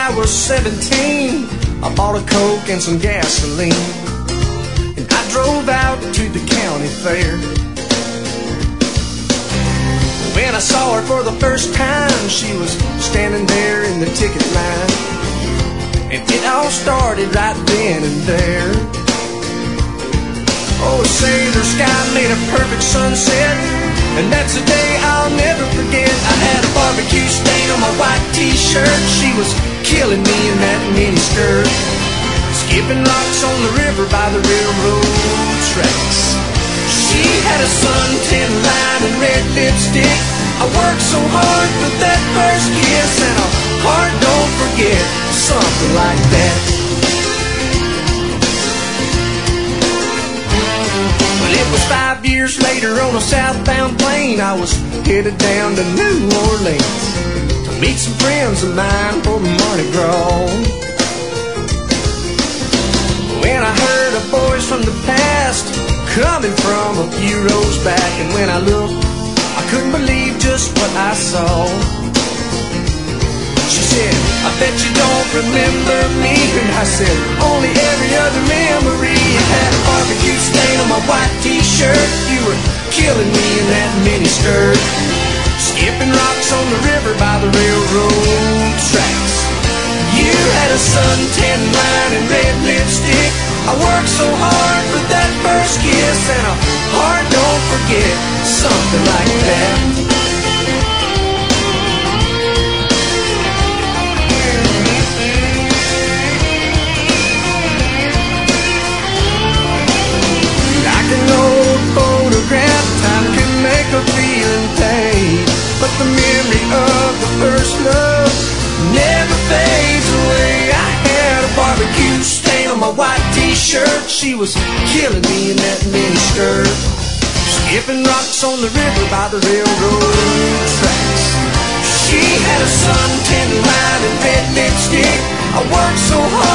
I was 17, I bought a Coke and some gasoline, and I drove out to the county fair. When I saw her for the first time, she was standing there in the ticket line, and it all started right then and there. Oh, a sailor sky made a perfect sunset, and that's a day I'll never forget. I had a barbecue stain on my white t-shirt. She was killing me in that miniskirt, skipping rocks on the river by the railroad tracks. She had a suntan line and red lipstick. I worked so hard for that first kiss, and a heart don't forget, something like that. Well, it was 5 years later on a southbound plane. I was headed down to New Orleans to meet some friends of mine for Mardi Gras. When I heard a voice from the past coming from a few rows back, and when I looked, I couldn't believe just what I saw. She said, I bet you don't remember me. And I said, only every other memory. I had a barbecue stain on my white t-shirt. You were killing me in that miniskirt, skipping rocks on the river by the railroad tracks. You had a suntan line and red lipstick. I worked so hard for that first kiss, and a heart don't forget, something like that. Like an old photograph, time can make a feeling fade, but the memory of the first love never fades away. I had a barbecue stain on my white t-shirt. She was killing me in that miniskirt, skipping rocks on the river by the railroad tracks. She had a suntan line and red lipstick. I worked so hard